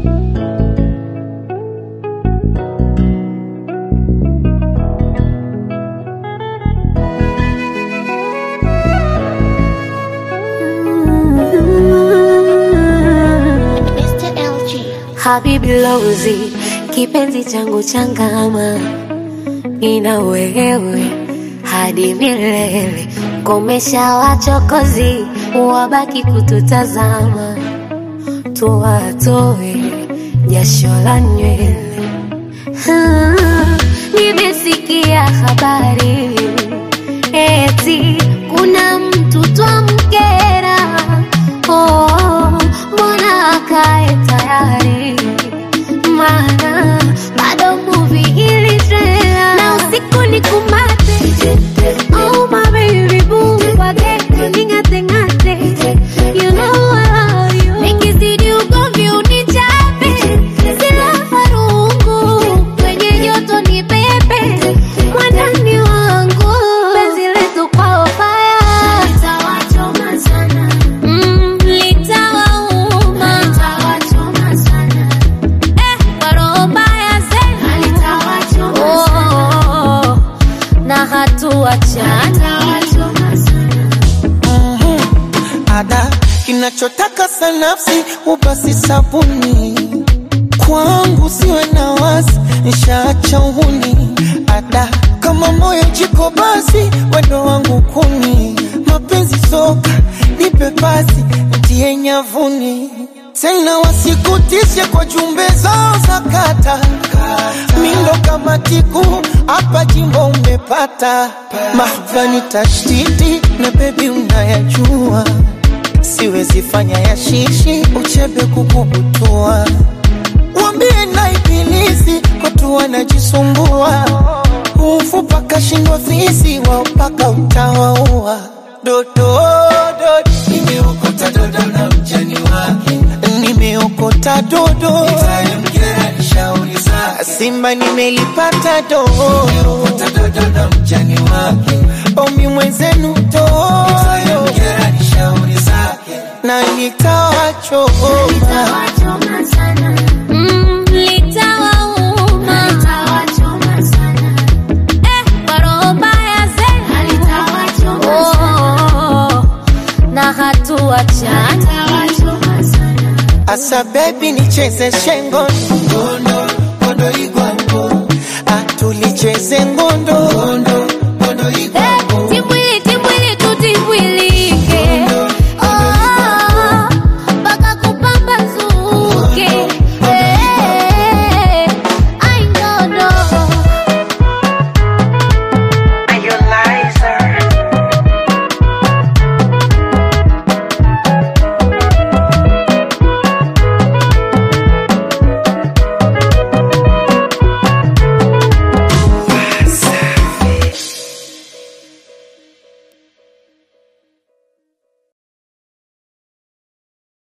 Habibi Lozi, kipenzi changu changama, nina wewe hadi milele. Komesha wachokozi, wabaki kututazama, tuwatoe jasho la nywele. Nimesikia habari eti kuna mtu twamkera. Mbona akae tayari, maana bado movie ili trailer. Na usiku ni kumate, oh my baby boo, wage ningate ngate, you know I love you. Nikizidi ugomvi unichape, sila farungu, kwenye joto ni pepe, mwandani wangu, penzi letu kwa fire. Litawachoma sana, litawauma, litawachoma sana, kwa roho mbaya zenu, litawachoma sana, na hatuachana. Ada kinachotaka sanafsi ubasi sabuni, kwangu siwe na wasi, nishaacha uhuni. Ada kama moyo jiko basi, wendo wangu kuni, mapenzi soka nipe pasi, ntie nyavuni. Tena wasikutishe kwa jumbe zao za kata, mindo kama tiku, hapa jimbo umepata. Mahvani tashtiti na baby unayajua, siwezi fanya ya shishi, uchebe kukubutua. Wambie na ibilisi, watu wanajisumbua, ufupa kashindwa fisi, wao paka utawaua. Dodo, nimeokota dodo na mjani wake, nimeokota dodo, nitayemkera nishauri zake. Simba nimelipata dodo, nimeokota dodo na mjani wake, omi mwenzenu dodo, nitayemkera nishauri zake. Na nitawachoma, Litawachoma sana, litawauma, litawachoma sana, kwa roho mbaya zenu, litawachoma sana, na hatuachana. asa baby nicheze shengo ngondo, ngondo igwango, atulicheze ngondo, ngondo